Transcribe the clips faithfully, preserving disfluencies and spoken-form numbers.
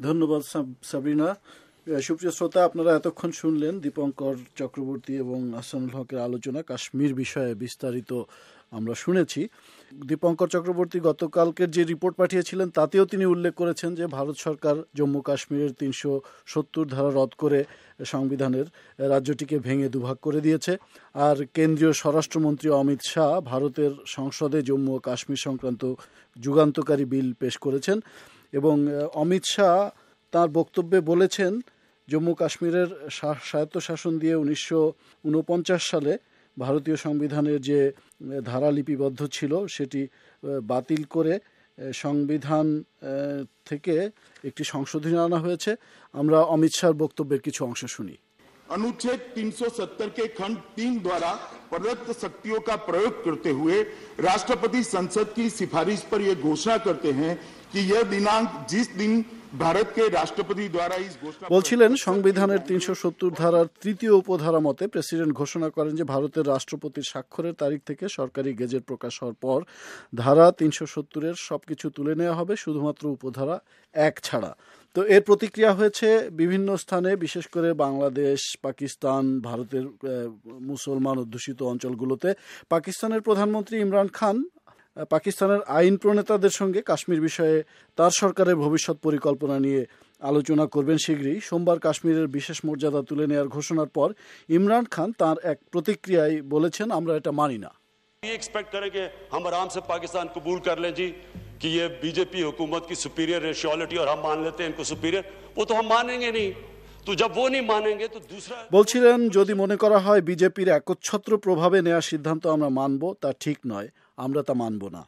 ধন্যবাদ সাবরিনা। সুপ্রিয় শ্রোতা, আপনারা এতক্ষণ শুনলেন দীপঙ্কর চক্রবর্তী এবং আহসানুল হকের আলোচনা। কাশ্মীর বিষয়ে বিস্তারিত আমরা শুনেছি। দীপঙ্কর চক্রবর্তী গতকালকের যে রিপোর্ট পাঠিয়েছিলেন তাতেও তিনি উল্লেখ করেছেন যে ভারত সরকার জম্মু কাশ্মীরের তিনশো সত্তর ধারা রদ করে সংবিধানের রাজ্যটিকে ভেঙে দুভাগ করে দিয়েছে। আর কেন্দ্রীয় স্বরাষ্ট্রমন্ত্রী অমিত শাহ ভারতের সংসদে জম্মু ও কাশ্মীর সংক্রান্ত যুগান্তকারী বিল পেশ করেছেন এবং অমিত শাহ তার বক্তব্যে বলেছেন জম্মু কাশ্মীরের স্বায়ত্তশাসন দিয়ে উনিশশো উনপঞ্চাশ সালে ভারতীয় সংবিধানের যে ধারা লিপিবদ্ধ ছিল সেটি বাতিল করে সংবিধান থেকে একটি সংশোধনী আনা হয়েছে। আমরা অমিত শাহর বক্তব্যের কিছু অংশ শুনি। अनुच्छेद तीन सौ सत्तर के खंड तीन द्वारा प्रदत्त शक्तियों का प्रयोग करते हुए राष्ट्रपति संसद की सिफारिश पर यह घोषणा करते हैं कि यह दिनांक जिस दिन ভারত কে রাষ্ট্রপতি দ্বারা ইস ঘোষণা বলছিলেন সংবিধানের তিনশো সত্তর ধারার তৃতীয় উপধারা মতে প্রেসিডেন্ট ঘোষণা করেন যে ভারতের রাষ্ট্রপতির স্বাক্ষরের তারিখ থেকে সরকারি গেজেট প্রকাশ হওয়ার পর ধারা তিনশো সত্তরের সবকিছু তুলে নেওয়া হবে, শুধুমাত্র উপধারা এক ছাড়া। তো এর প্রতিক্রিয়া হয়েছে বিভিন্ন স্থানে, বিশেষ করে বাংলাদেশ, পাকিস্তান, ভারতের মুসলমান অধ্যুষিত অঞ্চলগুলোতে। পাকিস্তানের প্রধানমন্ত্রী ইমরান খান পাকিস্তানের আইন প্রণেতাদের সঙ্গে কাশ্মীর বিষয়ে তার সরকারের ভবিষ্যৎ পরিকল্পনা নিয়ে আলোচনা করবেন শীঘ্রই। সোমবার কাশ্মীরের বিশেষ মর্যাদা তুলে নেওয়ার ঘোষণার পর ইমরান খান তার এক প্রতিক্রিয়ায় বলেছেন, আমরা এটা মানি না। एक्सपेक्ट करें कि हम आराम से पाकिस्तान कबूल कर लें जी कि ये बीजेपी हुकूमत की सुपीरियर रेशियोलिटी और हम मान लेते हैं इनको सुपीरियर, वो तो हम मानेंगे नहीं। তো जब वो नहीं मानेंगे तो दूसरा বলছিলেন, যদি মনে করা হয় বিজেপির একচ্ছত্র প্রভাবে নেওয়া সিদ্ধান্ত আমরা মানব, তা ঠিক নয়, আমরা তা মানব না।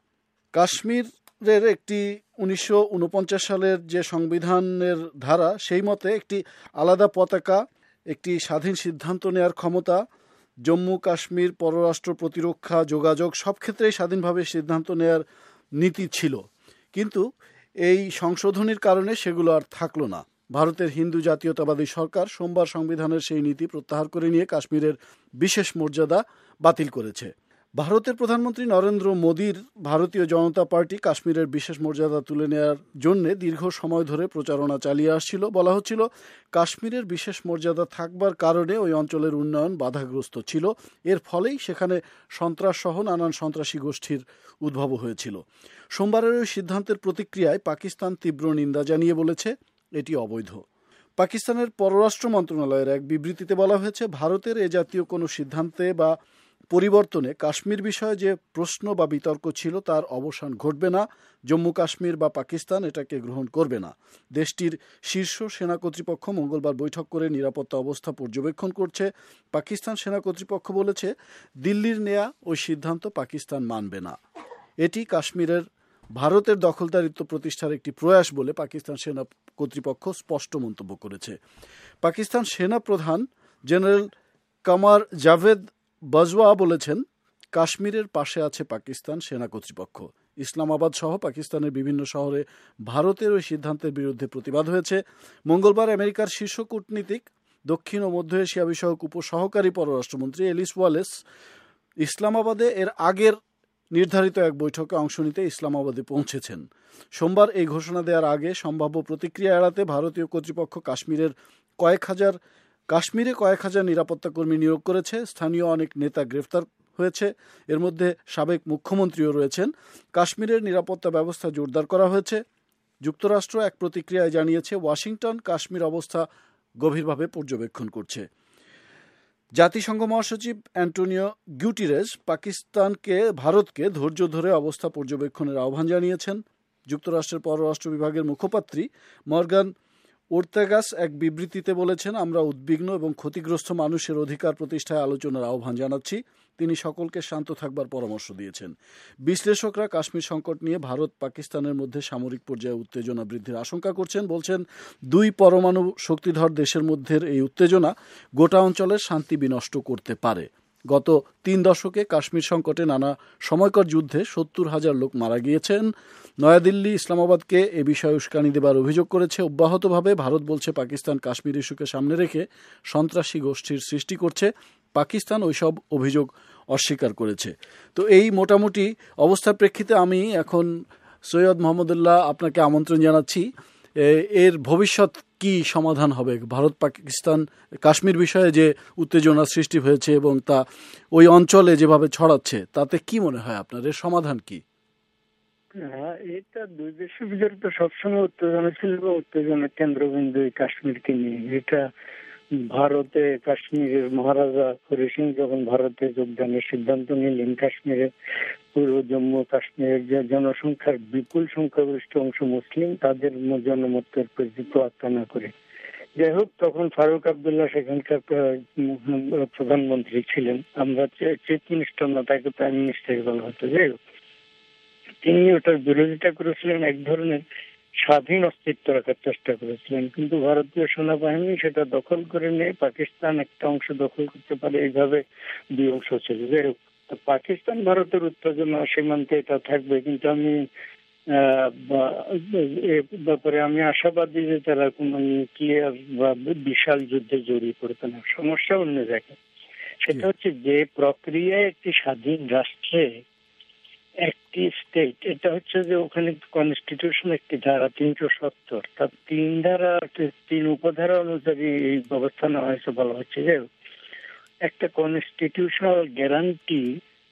কাশ্মীরের একটি উনিশশো উনপঞ্চাশ সালের যে সংবিধানের ধারা, সেই মতে একটি আলাদা পতাকা, একটি স্বাধীন সিদ্ধান্ত নেওয়ার ক্ষমতা, জম্মু কাশ্মীর পররাষ্ট্র, প্রতিরক্ষা, যোগাযোগ সব ক্ষেত্রেই স্বাধীনভাবে সিদ্ধান্ত নেওয়ার নীতি ছিল। কিন্তু এই সংশোধনীর কারণে সেগুলো আর থাকলো না। ভারতের হিন্দু জাতীয়তাবাদী সরকার সোমবার সংবিধানের সেই নীতি প্রত্যাহার করে নিয়ে কাশ্মীরের বিশেষ মর্যাদা বাতিল করেছে। ভারতের প্রধানমন্ত্রী নরেন্দ্র মোদীর ভারতীয় জনতা পার্টি কাশ্মীরের বিশেষ মর্যাদা তুলে নেওয়ার জন্য দীর্ঘ সময় ধরে প্রচারণা চালিয়ে আসছিল। বলা হচ্ছিল কাশ্মীরের বিশেষ মর্যাদা থাকবার কারণে ওই অঞ্চলের উন্নয়ন বাধাগ্রস্ত ছিল, এর ফলেই সেখানে সন্ত্রাস সহ নানান সন্ত্রাসী গোষ্ঠীর উদ্ভব হয়েছিল। সোমবারের ওই সিদ্ধান্তের প্রতিক্রিয়ায় পাকিস্তান তীব্র নিন্দা জানিয়ে বলেছে এটি অবৈধ। পাকিস্তানের পররাষ্ট্র মন্ত্রণালয়ের এক বিবৃতিতে বলা হয়েছে, ভারতের এ জাতীয় কোনো সিদ্ধান্তে বা পরিবর্তনে কাশ্মীর বিষয়ে যে প্রশ্ন বা বিতর্ক ছিল তার অবসান ঘটবে না। জম্মু কাশ্মীর বা পাকিস্তান এটাকে গ্রহণ করবে না। দেশটির শীর্ষ সেনা কর্তৃপক্ষ মঙ্গলবার বৈঠক করে নিরাপত্তা অবস্থা পর্যবেক্ষণ করছে। পাকিস্তান সেনা কর্তৃপক্ষ বলেছে, দিল্লির নেয়া ওই সিদ্ধান্ত পাকিস্তান মানবে না। এটি কাশ্মীরের ভারতের দখলদারিত্ব প্রতিষ্ঠার একটি প্রয়াস বলে পাকিস্তান সেনা কর্তৃপক্ষ স্পষ্ট মন্তব্য করেছে। পাকিস্তান সেনা প্রধান জেনারেল কামার জাভেদ বাজওয়া বলেছেন, কাশ্মীরের পাশে আছে পাকিস্তান সেনা কর্তৃপক্ষ। ইসলামাবাদ সহ পাকিস্তানের বিভিন্ন শহরে ভারতের ওই সিদ্ধান্তের বিরুদ্ধে প্রতিবাদ হয়েছে। মঙ্গলবার আমেরিকার শীর্ষ কূটনীতিক, দক্ষিণ ও মধ্য এশিয়া বিষয়ক উপসহকারী পররাষ্ট্রমন্ত্রী এলিস ওয়ালেস ইসলামাবাদে এর আগের নির্ধারিত এক বৈঠকে অংশ নিতে ইসলামাবাদে পৌঁছেছেন। সোমবার এই ঘোষণা দেওয়ার আগে সম্ভাব্য প্রতিক্রিয়া এড়াতে ভারতীয় কর্তৃপক্ষ কাশ্মীরের কয়েক হাজার কাশ্মীরে কয়েক হাজার নিরাপত্তা কর্মী নিয়োগ করেছে। স্থানীয় অনেক নেতা গ্রেফতার হয়েছে, এর মধ্যে সাবেক মুখ্যমন্ত্রীও রয়েছেন। কাশ্মীরের নিরাপত্তা ব্যবস্থা জোরদার করা হয়েছে। যুক্তরাষ্ট্র এক প্রতিক্রিয়ায় জানিয়েছে, ওয়াশিংটন কাশ্মীর অবস্থা গভীরভাবে পর্যবেক্ষণ করছে। জাতিসংঘ মহাসচিব অ্যান্টোনিও গুটেরেস পাকিস্তানকে ভারতকে ধৈর্য ধরে অবস্থা পর্যবেক্ষণের আহ্বান জানিয়েছেন। যুক্তরাষ্ট্রের পররাষ্ট্র বিভাগের মুখপাত্রী মর্গান ওর্তেগাস এক বিবৃতিতে বলেছেন, আমরা উদ্বিগ্ন এবং ক্ষতিগ্রস্ত মানুষের অধিকার প্রতিষ্ঠায় আলোচনার আহ্বান জানাচ্ছি। তিনি সকলকে শান্ত থাকবার পরামর্শ দিয়েছেন। বিশ্লেষকরা কাশ্মীর সংকট নিয়ে ভারত পাকিস্তানের মধ্যে সামরিক পর্যায়ে উত্তেজনা বৃদ্ধির আশঙ্কা করছেন। বলছেন, দুই পরমাণু শক্তিধর দেশের মধ্যে এই উত্তেজনা গোটা অঞ্চলের শান্তি বিনষ্ট করতে পারে। গত তিন দশকে কাশ্মীর সংকটে নানা সময়কর যুদ্ধে সত্তর হাজার লোক মারা গিয়েছেন। নয়াদিল্লি ইসলামাবাদকে এ বিষয়ে উস্কানি দেবার অভিযোগ করেছে। অব্যাহতভাবে ভারত বলছে পাকিস্তান কাশ্মীর ইস্যুকে সামনে রেখে সন্ত্রাসী গোষ্ঠীর সৃষ্টি করছে। পাকিস্তান ওইসব অভিযোগ অস্বীকার করেছে। তো এই মোটামুটি অবস্থার প্রেক্ষিতে আমি এখন সৈয়দ মোহাম্মদুল্লাহ আপনাকে আমন্ত্রণ জানাচ্ছি এর ভবিষ্যৎ কি সমাধান হবে? ভারত পাকিস্তান কাশ্মীর বিষয়ে যে উত্তেজনা সৃষ্টি হয়েছে এবং তা ওই অঞ্চলে যেভাবে ছড়াচ্ছে, তাতে কি মনে হয় আপনার এর সমাধান কি? হ্যাঁ, এটা দুই দেশের ভিতরে তো সবসময় উত্তেজনা ছিল বা উত্তেজনার কেন্দ্রবিন্দু কাশ্মীরকে নিয়ে। এটা ভারতে কাশ্মীরের মহারাজা হরি সিং যখন ভারতে যোগদানের সিদ্ধান্ত নিলেন, কাশ্মীরে পূর্ব জম্মু কাশ্মীরের যে জনসংখ্যার বিপুল সংখ্যাগরিষ্ঠ অংশ মুসলিম, তাদের জনমতের প্রতি তোয়াক্কা না করে, যাই হোক, তখন ফারুক আবদুল্লাহ সেখানকার প্রধানমন্ত্রী ছিলেন। আমরা চিফ মিনিস্টার না, তাকে প্রাইম মিনিস্টার বলা হতো। যাই হোক, তিনি ওটার বিরোধিতা করেছিলেন, এক ধরনের স্বাধীন অস্তিত্ব রাখার চেষ্টা করেছিলেন, কিন্তু ভারতীয় সেনাবাহিনী সেটা দখল করে নিয়ে পাকিস্তান একটা অংশ দখল করতে পারে, এইভাবে দুই অংশ ছিল। যাই হোক, পাকিস্তান ভারতের উত্তেজনা সীমান্তে এটা থাকবে, কিন্তু আমি এ ব্যাপারে আমি আশাবাদী যে তারা কোনো নিউক্লিয়ার বা বিশাল যুদ্ধে জড়িয়ে পড়বে না। সমস্যা অন্য জায়গায়, সেটা হচ্ছে যে প্রক্রিয়ায় একটি স্বাধীন রাষ্ট্রে একটি স্টেট, এটা হচ্ছে যে ওখানে কনস্টিটিউশন একটি ধারা তিনশো সত্তর, তার তিন ধারা তিন উপধারা অনুযায়ী এই ব্যবস্থা নেওয়া হয়েছে। বলা হচ্ছে যে একটা কনস্টিটিউশনাল গ্যারান্টি,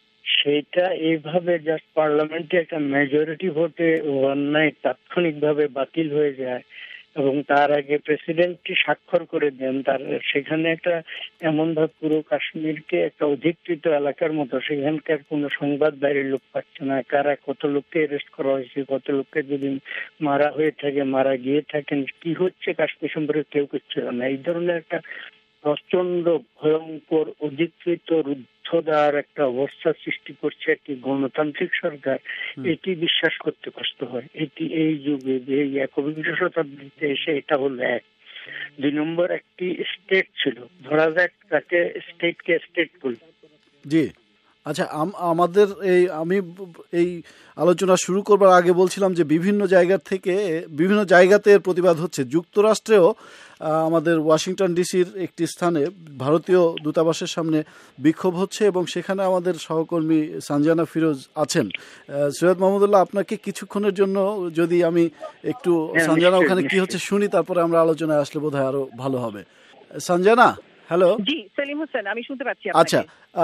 সেটা এইভাবে জাস্ট পার্লামেন্টে একটা মেজরিটি ভোটে অন্যায় তাৎক্ষণিকভাবে বাতিল হয়ে যায় এবং তার আগে প্রেসিডেন্টটি স্বাক্ষর করে দেন, তার সেখানে একটা এমন ভাবে পুরো কাশ্মীরকে একটা অধিকৃত এলাকার মতো, সেখানকার কোনো সংবাদ বাইরের লোক পাচ্ছে না, কারা কত লোককে অ্যারেস্ট করা হয়েছে, কত লোককে যদি মারা হয়ে থাকে, মারা গিয়ে থাকেন, কি হচ্ছে কাশ্মীর সম্পর্কে কেউ কিছু না। এই ধরনের একটা প্রচন্ড ভয়ঙ্কর অধিকৃত রুদ্ধদ্বার একটা অবস্থা সৃষ্টি করছে একটি গণতান্ত্রিক সরকার, এটি বিশ্বাস করতে কষ্ট হয়। এটি এই যুগে, এই একবিংশ শতাব্দীতে এসে এটা হলো এক। দুই নম্বর, একটি স্টেট ছিল, ধরা যাক তাকে স্টেটকে স্টেট বলি। জি, আচ্ছা, আমাদের এই আমি এই আলোচনা শুরু করবার আগে বলছিলাম যে বিভিন্ন জায়গা থেকে বিভিন্ন জায়গাতে এর প্রতিবাদ হচ্ছে। যুক্তরাষ্ট্রেও আমাদের ওয়াশিংটন ডিসির একটি স্থানে ভারতীয় দূতাবাসের সামনে বিক্ষোভ হচ্ছে এবং সেখানে আমাদের সহকর্মী সানজানা ফিরোজ আছেন। সৈয়দ মাহমুদুল্লাহ, আপনাকে কিছুক্ষণের জন্য যদি আমি একটু সানজানা ওখানে কি হচ্ছে শুনি, তারপরে আমরা আলোচনায় আসলে বোধহয় আরো ভালো হবে। সানজানা, হ্যালো। জি, সেলিম হোসেন, আমি শুনতে পাচ্ছি। আচ্ছা,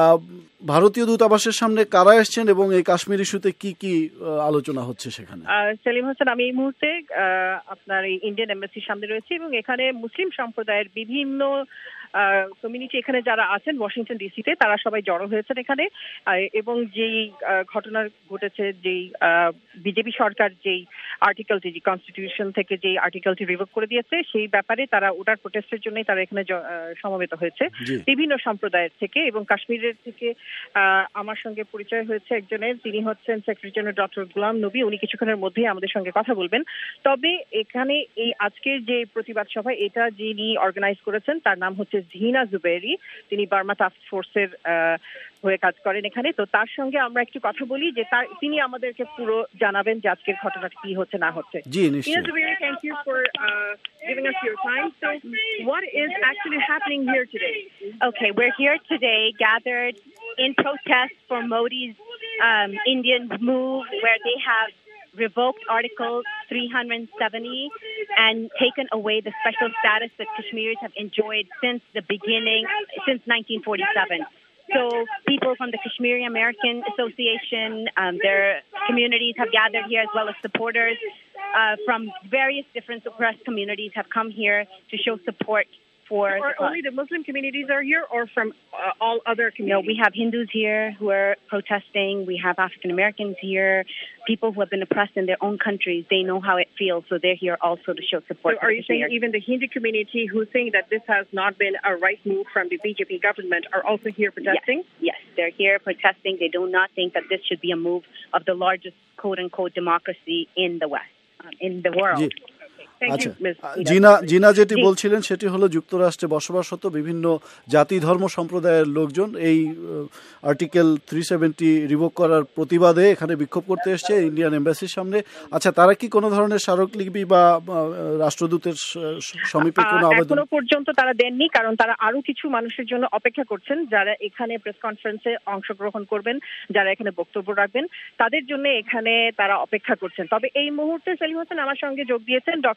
ভারতীয় দূতাবাসের সামনে কারা এসেছেন এবং এই কাশ্মীর ইস্যুতে কি কি আলোচনা হচ্ছে সেখানে? সেলিম হোসেন, আমি এই মুহূর্তে আপনার এই ইন্ডিয়ান এম্বাসির সামনে রয়েছে এবং এখানে মুসলিম সম্প্রদায়ের বিভিন্ন কমিউনিটি এখানে যারা আছেন ওয়াশিংটন ডিসিতে, তারা সবাই জড়ো হয়েছেন এখানে। এবং যেই ঘটনা ঘটেছে, যেই বিজেপি সরকার যেই আর্টিকেলটি, যে কনস্টিটিউশন থেকে যেই আর্টিকেলটি রিভোক করে দিয়েছে, সেই ব্যাপারে তারা ওটার প্রোটেস্টের জন্যই তারা এখানে সমবেত হয়েছে বিভিন্ন সম্প্রদায়ের থেকে। এবং কাশ্মীরের থেকে আমার সঙ্গে পরিচয় হয়েছে একজনের, তিনি হচ্ছেন secretary general doctor Ghulam Nabi. উনি কিছুক্ষণের মধ্যেই আমাদের সঙ্গে কথা বলবেন। তবে এখানে এই আজকের যে প্রতিবাদ সভা, এটা যিনি অর্গানাইজ করেছেন তার নাম হচ্ছে জিনা জুবেরি, তিনি বার্মা টাস্ক ফোর্সের হয়ে কাজ করেন এখানে। তো তার সঙ্গে আমরা একটু কথা বলি যে তার তিনি আমাদেরকে পুরো জানাবেন যে আজকের ঘটনা কি হচ্ছে না হচ্ছে। জি, নিশ্চয়ই। Zuberi, thank you for uh, giving us your time. So, what is actually happening here today? Okay, we're here today gathered in protest for Modi's um, Indian move, where they have revoked Article three seventy and taken away the special status that Kashmiris have enjoyed since the beginning, since nineteen forty-seven. So people from the Kashmiri American Association, um, their communities have gathered here, as well as supporters uh, from various different suppressed communities have come here to show support for. Or only the Muslim communities are here, or from uh, all other communities? No, we have Hindus here who are protesting. We have African Americans here, people who have been oppressed in their own countries. They know how it feels, so they're here also to show support. So are you saying even the Hindu community who think that this has not been a right move from the B J P government are also here protesting? Yes, yes, they're here protesting. They do not think that this should be a move of the largest quote-unquote democracy in the West, um, in the world. জি। আচ্ছা, জিনা জিনা যেটি বলছিলেন সেটি হলো যুক্তরাষ্ট্রে বসবাসরত বিভিন্ন জাতি ধর্ম সম্প্রদায়ের লোকজন এই আর্টিকেল থ্রি সেভেন্টি রিভোক করার প্রতিবাদে এখানে বিক্ষোভ করতে এসছে ইন্ডিয়ান এম্বাসির সামনে। আচ্ছা, তারা কি কোনো ধরনের স্মারকলিপি বা রাষ্ট্রদূতের সমীপে কোনো আবেদন এখনো পর্যন্ত তারা দেননি, কারণ তারা আরো কিছু মানুষের জন্য অপেক্ষা করছেন যারা এখানে প্রেস কনফারেন্সে অংশগ্রহণ করবেন, যারা এখানে বক্তব্য রাখবেন, তাদের জন্য এখানে তারা অপেক্ষা করছেন। তবে এই মুহূর্তে সেলিম হোসেন আমার সঙ্গে যোগ দিয়েছেন ডক্টর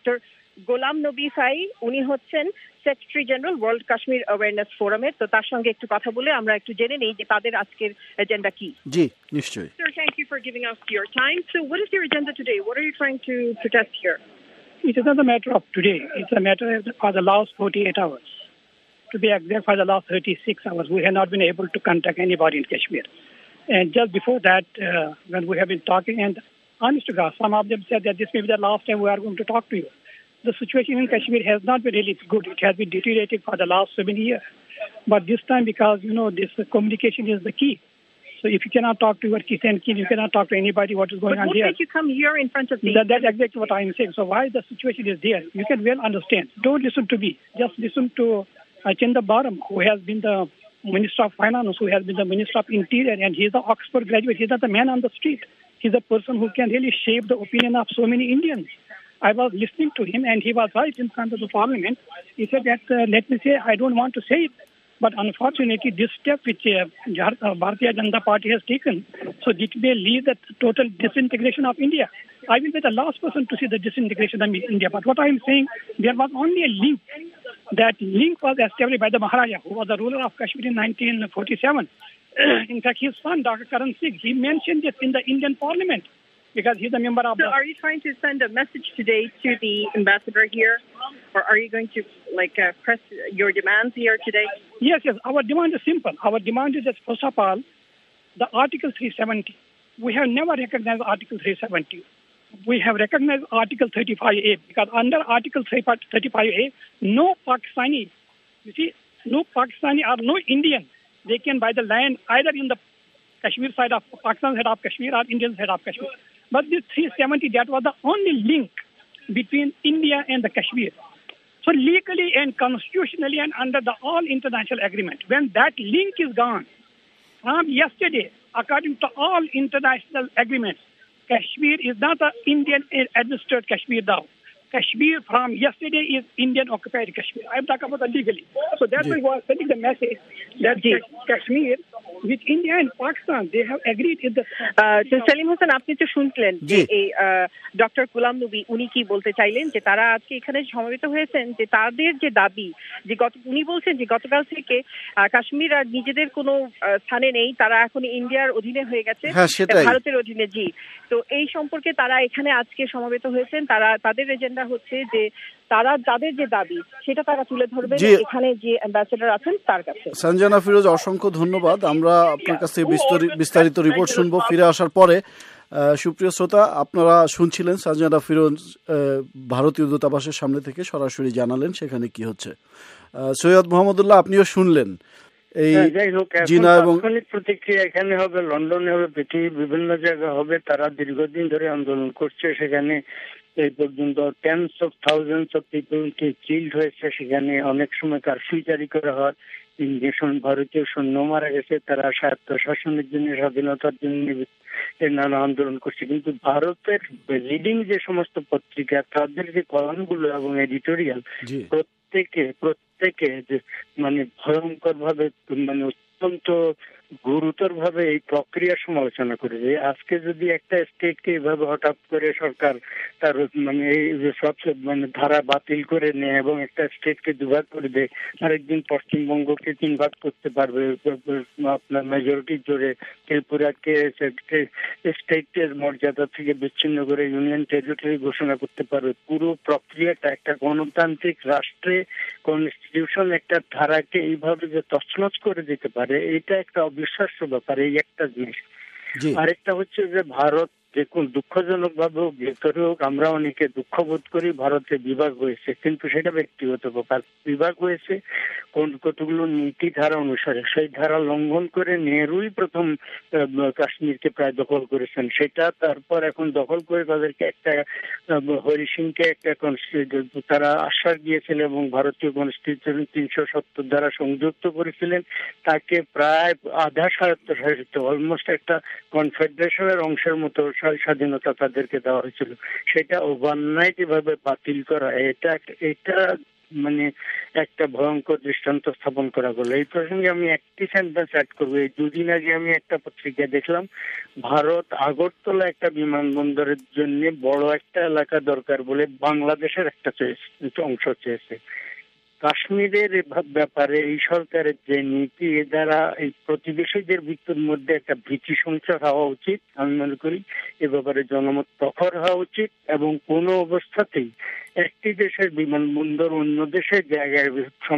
ডক্টর গোলাম নবী ফাই, উনি হচ্ছেন secretary general world Kashmir awareness ফোরামের। তো তার সঙ্গে একটু কথা বলে আমরা একটু জেনে নেই যে তাদের আজকের এজেন্ডা কি। জি নিশ্চয়ই। Sir, thank you for giving us your time. So what is your agenda today? What are you trying to protest here? It is not a matter of today. It's a matter of the, for the last forty-eight hours. To be exact, for the last thirty-six hours, we have not been able to contact anybody in Kashmir. And just before that, uh, when we have been talking, and honest to God, some of them said that this may be the last time we are going to talk to you. The situation in Kashmir has not been really good. It has been deteriorated for the last so many years. But this time, because, you know, this uh, communication is the key. So if you cannot talk to your kith and kin, you cannot talk to anybody what is going but on what here. What make you come here in front of me? That, that's exactly what I am saying. So why the situation is there, you can well understand. Don't listen to me. Just listen to uh, Chandra Baram, who has been the Minister of Finance, who has been the Minister of Interior, and he is an Oxford graduate. He's not a man on the street. He's a person who can really shape the opinion of so many Indians. I was listening to him, and he was right in front of the parliament. He said that, uh, let me say, I don't want to say it, but unfortunately, this step which uh, uh, Bharatiya Janata Party has taken, so it may lead the total disintegration of India. I will be the last person to see the disintegration of India. But what I am saying, there was only a link. That link was established by the Maharaja, who was the ruler of Kashmir in nineteen forty-seven. In fact, his son, Doctor Karan Singh, he mentioned it in the Indian Parliament because he's a member of so the... So are you trying to send a message today to the ambassador here? Or are you going to, like, uh, press your demands here today? Yes, yes. Our demand is simple. Our demand is that, first of all, the Article three seventy. We have never recognized Article three seventy. We have recognized Article thirty-five A because under Article thirty-five A, no Pakistani, you see, no Pakistani or no Indian, they can buy the land either in the Kashmir side of Pakistan side of Kashmir or Indian side of Kashmir. But this three seventy, that was the only link between India and the Kashmir. So legally and constitutionally and under the all international agreement, when that link is gone, from yesterday, according to all international agreements, Kashmir is not an Indian administered Kashmir now. Kashmir from yesterday is Indian occupied Kashmir. I am talking about the legally. So that's why we are sending the message that Kashmir with India and Pakistan, they have agreed in the... Selim Hossain, আপনি তো শুনলেন যে এই doctor Ghulam Nabi উনি কি বলতে চাইলেন, যে তারা আজকে এখানে সমবেত হয়েছেন, যে তাদের যে দাবি, যে গত উনি বলছেন যে গতকাল থেকে কাশ্মীর আর নিজেদের কোনো স্থানে নেই, তারা এখন ইন্ডিয়ার অধীনে হয়ে গেছে, ভারতের অধীনে। জি, তো এই সম্পর্কে তারা এখানে আজকে সমবেত হয়েছেন। তারা তাদের এজেন্ডা হচ্ছে যে তারা তাদের যে দাবি সেটা তারা তুলে ধরবে এখানে যে অ্যাম্বাসেডর আছেন তার কাছে। সঞ্জনা ফিরোজ, অসংখ্য ধন্যবাদ। আমরা আপনার কাছে বিস্তারিত রিপোর্ট শুনবো ফিরে আসার পরে। সুপ্রিয় শ্রোতা, আপনারা শুনছিলেন সঞ্জনা ফিরোজ ভারতীয় দূতাবাসের সামনে থেকে সরাসরি জানালেন সেখানে কি হচ্ছে। সৈয়দ মোহাম্মদুল্লাহ, আপনিও শুনলেন। এই জিনা এবং প্রতিক্রিয়া এখানে হবে, লন্ডনে হবে, পৃথিবীর বিভিন্ন জায়গায় হবে। তারা দীর্ঘদিন ধরে আন্দোলন করছে। সেখানে এই পর্যন্ত tens of thousands of people killed হয়েছে। সেখানে অনেক সময় কারফিউ জারি করা হয়। ভারতীয় সৈন্য মারা গেছে। তারা স্বায়ত্ত শাসনের জন্য, স্বাধীনতার জন্য নানা আন্দোলন করছে। কিন্তু ভারতের লিডিং যে সমস্ত পত্রিকা, তাদের যে কলামগুলো এবং এডিটোরিয়াল, প্রত্যেকে প্রত্যেকে মানে ভয়ঙ্কর ভাবে, মানে অত্যন্ত গুরুতর ভাবে এই প্রক্রিয়ার সমালোচনা করে। যে আজকে যদি একটা স্টেটকে এইভাবে হঠাৎ করে সরকার তার মানে এই সব মানে ধারা বাতিল করে নেয় এবং একটা স্টেটকে দুভাগ করে দেয়, আরেকদিন পশ্চিমবঙ্গকে তিন ভাগ করতে পারবে আপনার মেজরিটি জোরে, ত্রিপুরাকে স্টেটের মর্যাদা থেকে বিচ্ছিন্ন করে ইউনিয়ন টেরিটরি ঘোষণা করতে পারবে। পুরো প্রক্রিয়াটা একটা গণতান্ত্রিক রাষ্ট্রে কনস্টিটিউশন একটা ধারাকে এইভাবে যে তছনছ করে দিতে পারে, এটা একটা অবিশ্বাস্য ব্যাপার। এই একটা জিনিস। আরেকটা হচ্ছে যে ভারত দেখুন দুঃখজনক ভাবে হোক, ভেতরে হোক, আমরা অনেকে দুঃখ বোধ করি ভারতে বিভাগ হয়েছে, কিন্তু সেটা ব্যক্তিগত ব্যাপার। বিভাগ হয়েছে কোন কতগুলো নীতি ধারা অনুসারে, সেই ধারা লঙ্ঘন করে নেহরুই প্রথম কাশ্মীরকে প্রায় দখল করেছেন। সেটা তারপর এখন দখল করে তাদেরকে একটা হরি সিংকে একটা তারা আশ্বাস দিয়েছিলেন এবং ভারতীয় কনস্টিটিউশন তিনশো সত্তর দ্বারা সংযুক্ত করেছিলেন। তাকে প্রায় আধা স্বায়ত্তশাসিত, অলমোস্ট একটা কনফেডারেশনের অংশের মতো স্বাধীনতা তাদেরকে দেওয়া হয়েছিল। সেটা ওভারনাইট এভাবে বাতিল করা, এটা এটা মানে একটা ভয়ঙ্কর দৃষ্টান্ত স্থাপন করা গেল। এই প্রসঙ্গে আমি একটি সেন্টেন্স অ্যাড করবো। এই দুদিন আগে আমি একটা পত্রিকায় দেখলাম, ভারত আগরতলা একটা বিমানবন্দরের জন্য বড় একটা এলাকা দরকার বলে বাংলাদেশের একটা অংশ চেয়েছে। কাশ্মীরের ব্যাপারে এই সরকারের যে নীতি, এ দ্বারা এই প্রতিবেশীদের ভিতর মধ্যে একটা ভীতি সঞ্চার হওয়া উচিত। আমি মনে করি এ ব্যাপারে জনমত প্রখর হওয়া উচিত এবং কোনো অবস্থাতেই একটি দেশের বিমানবন্দর অন্য দেশের জায়গায়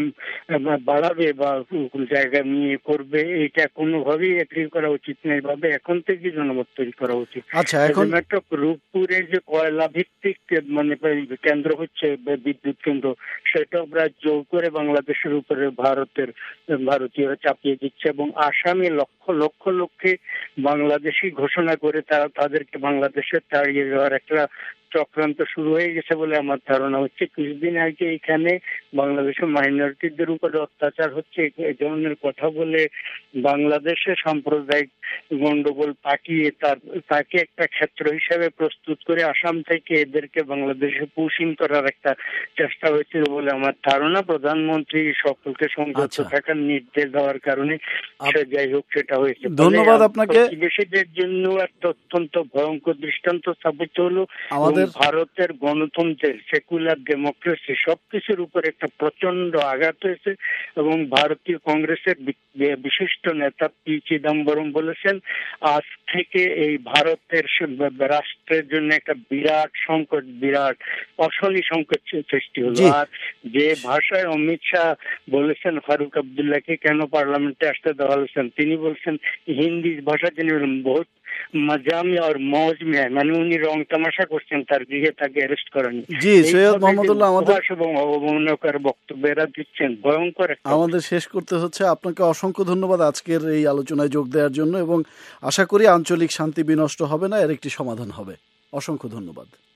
বাড়াবে বা জায়গা নিয়ে করবে, এটা কোনোভাবেই এগ্রি করা উচিত না। এভাবে এখন থেকে জনমত তৈরি করা উচিত। আচ্ছা, এখন রূপপুরের যে কয়লা ভিত্তিক মানে কেন্দ্র হচ্ছে বিদ্যুৎ কেন্দ্র, সেটাও প্রায় জোর করে বাংলাদেশের উপরে ভারতের ভারতীয়রা চাপিয়ে দিচ্ছে এবং আসামে লক্ষ লক্ষ লোককে বাংলাদেশি ঘোষণা করে তারা তাদেরকে বাংলাদেশে তাড়িয়ে যাওয়ার একটা চক্রান্ত শুরু হয়ে গেছে বলে আমার ধারণা হচ্ছে। কিছুদিন আগে এখানে বাংলাদেশের মাইনরিটিদের উপরে অত্যাচার হচ্ছে এই ধরনের কথা বলে বাংলাদেশে সাম্প্রদায়িক গন্ডগোল পাঠিয়ে তার তাকে একটা ক্ষেত্র হিসেবে প্রস্তুত করে আসাম থেকে এদেরকে বাংলাদেশে পুশিং করার একটা চেষ্টা হয়েছিল বলে আমার ধারণা। প্রধানমন্ত্রী সকলকে সংযত থাকার নির্দেশ দেওয়ার কারণে সে যাই হোক সেটা হয়েছে। ধন্যবাদ আপনাকে। প্রতিবেশীদের জন্য একটা অত্যন্ত ভয়ঙ্কর দৃষ্টান্ত স্থাপিত হলো। আমাদের ভারতের গণতন্ত্রের, সেকুলার ডেমোক্রেসি সবকিছুর উপর একটা প্রচন্ড আঘাত হয়েছে এবং ভারতীয় কংগ্রেসের বিশিষ্ট নেতা পি চিদম্বরম বলেছেন, আজ থেকে এই ভারতের রাষ্ট্রের জন্য একটা বিরাট সংকট, বিরাট অশনি সংকট সৃষ্টি হলো। আর যে ভাষায় অমিত শাহ বলেছেন ফারুক আবদুল্লাহকে কেন পার্লামেন্টে আসতে দেওয়া হয়েছেন, তিনি বলছেন হিন্দি ভাষা তিনি বহুত মজা মে আর মৌজ মে, মানে উনি রং তামাশা করছেন তার গৃহে, তাকে অ্যারেস্ট করেন। জি, সৈয়দ মোহাম্মদুল্লাহ আমাদের এবং অবমাননাকর বক্তব্য এরা দিচ্ছেন, ভয়ঙ্কর। আমাদের শেষ করতে হচ্ছে। আপনাকে অসংখ্য ধন্যবাদ আজকের এই আলোচনায় যোগ দেওয়ার জন্য এবং আশা করি আঞ্চলিক শান্তি বিনষ্ট হবে না, এর একটি সমাধান হবে। অসংখ্য ধন্যবাদ।